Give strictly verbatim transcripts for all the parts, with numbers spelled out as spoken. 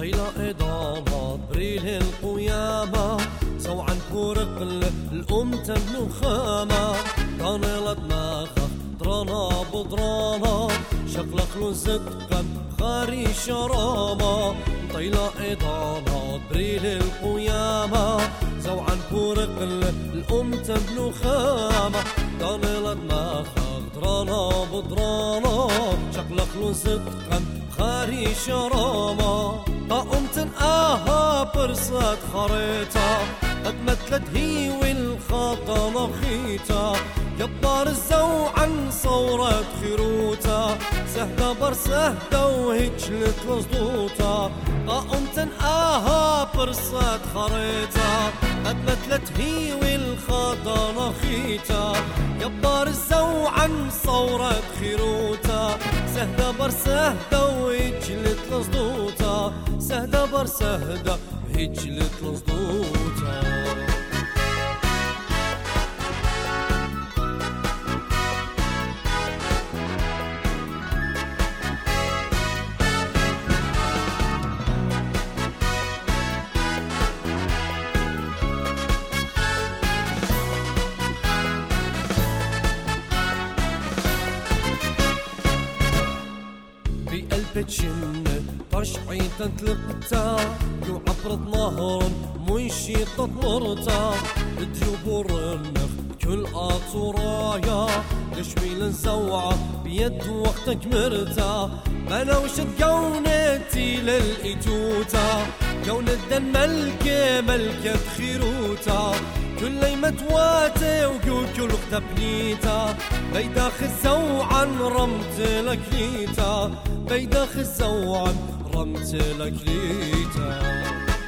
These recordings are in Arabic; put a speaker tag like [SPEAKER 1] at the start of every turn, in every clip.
[SPEAKER 1] طيلة إضالة بريل القيامة سوعا فورق الأم تبنو خامة طانلت ماخا درانا بدرانا شقلق له صدقا خاري شرامة طيلة إضالة بريل القيامة سوعا فورق الأم تبنو خامة طانلت ماخا درانا بدرانا شقلق له صدقا خاري شرامة قمت آها برصد خريطة قد مثلت هي والخطا نخيتا جبار الزو عن صورة خيروتا سهدة بر سهدة وهجلت لصدوتا قمت آها برصد خريطة قد مثلت هي والخطا نخيتا جبار الزو عن صورة خيروتا سهدة بر سهدة وهجلت لصدوتا سهدة بر سهدة هجلت لصدوتا بقلبتشن طرشعي تنتلقتا يو عبرت نهر منشيطة مرتا ديوب الرنخ كل قاطرايا لشميل نزوعة بيد وقتك مرتا منوشت كونتي للإتوتا كون الدن ملكة ملكة خيروتا كل ليمة واتي وكل كل اختبنيتا بيدا خزو عن رمت لك ليتا بيدا خزو عن رمت لك ليتا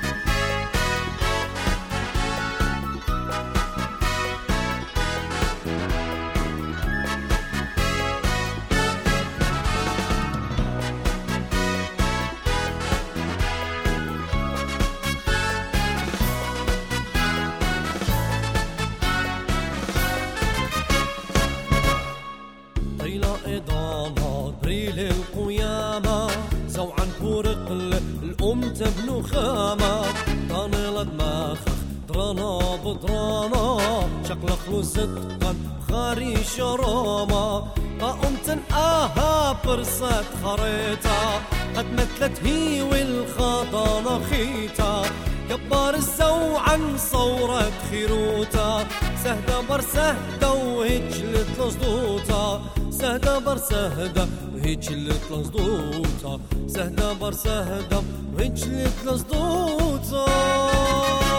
[SPEAKER 1] طيلة إضالة بريل القيامة سوعا فورق الأم تبنو خامة طانلت ماخخ درانا بدرانا شقلق له صدقا خاري شرامة قمت آها برصد خريطة قد مثلت هي والخطا نخيتا جبار الزو عن صورة خيروتا سهدة بر سهدة وهجلت لصدوتا سهدة بر سهدة وهجلت لصدوتا سهدة بر سهدة وهجلت لصدوتا